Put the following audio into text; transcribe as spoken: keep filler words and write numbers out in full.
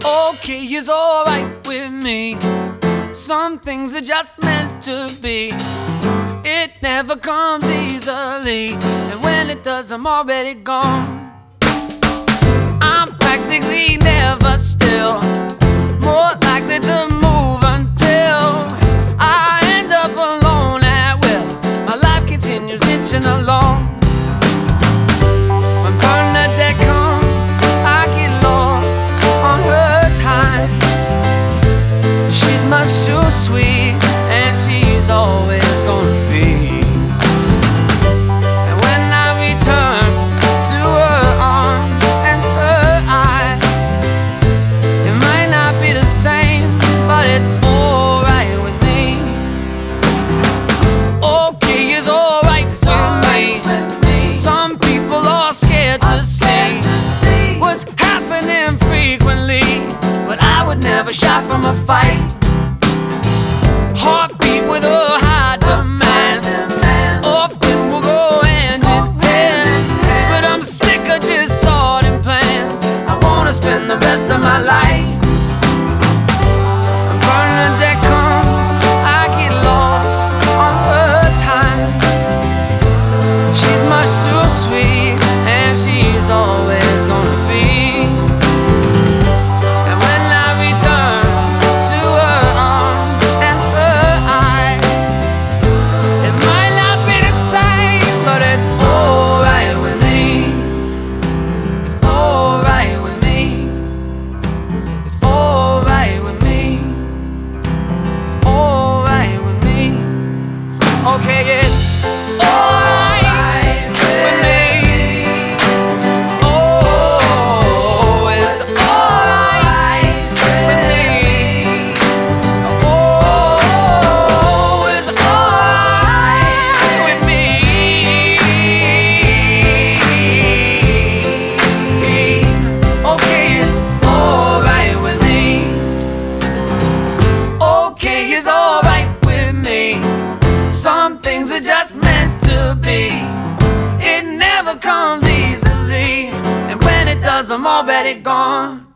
Okay is alright with me. Some things are just meant to be. It never comes easily, and when it does, I'm already gone. I'm practically never still, more likely to move until I end up alone at will. My life continues inching along. When Bernadette comes, I get lost on her time. She's much too sweet, and she's always gonna be. And when I return to her arms and her eyes, it might not be the same, but it's alright with me. Okay is alright with me. Some people are scared to see what's happening frequently, but I would never shy from a fight. Heartbeat with a high demand, often will go hand in hand. But I'm sick of just starting plans. I wanna spend the rest of my life. When Bernadette comes, I get lost on her time. She's much too sweet, and she's always gonna be. And when I return to her arms and her eyes, it might not be the same, but it's alright with me. It's alright with me. It's alright with me. It's alright with me. Okay, it's alright with me. Oh, it's alright with me. Oh, it's alright with me. Okay, it's alright with me. Okay is alright with me. Some things are just meant to be. It never comes easily, and when it does, I'm already gone.